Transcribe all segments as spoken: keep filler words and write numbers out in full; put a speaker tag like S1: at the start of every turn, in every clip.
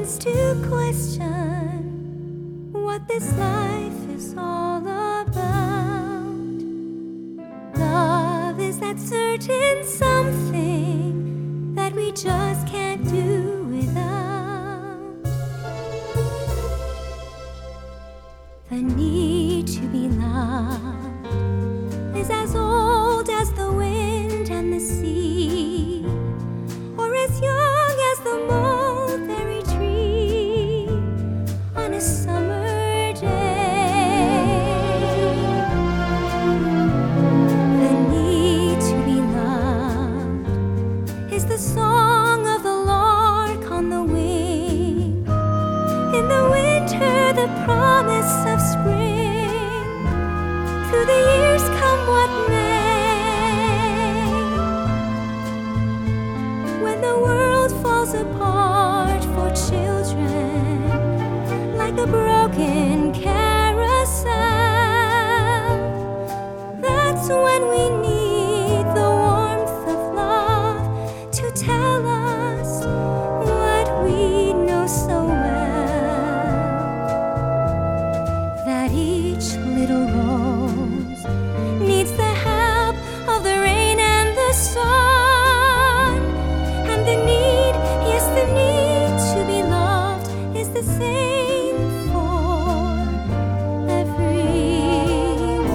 S1: begins to question what this life is all about. Love is that certain something that we just can't do without. The need to be loved is as old as the wind and the sea, or as young as the mulberry tree on a summer day. The need to be loved is the song of the lark on the wing. In the winter, the promise of spring. Through the years come what may. When the world falls apart for children, like a broken carousel, that's when we need the warmth of love to tell us what we know so well, that each little rose needs the help of the rain and the sun. And the need, yes, the need to be loved is the same for everyone.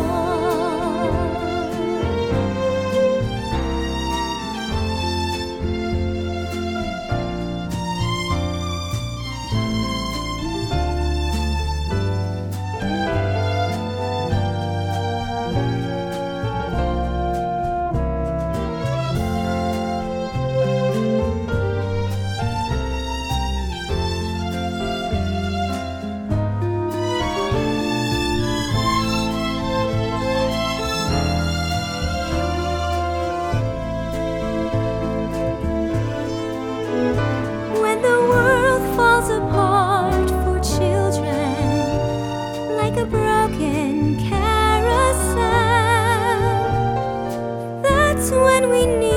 S1: When the world falls apart for children, like a broken carousel, that's when we need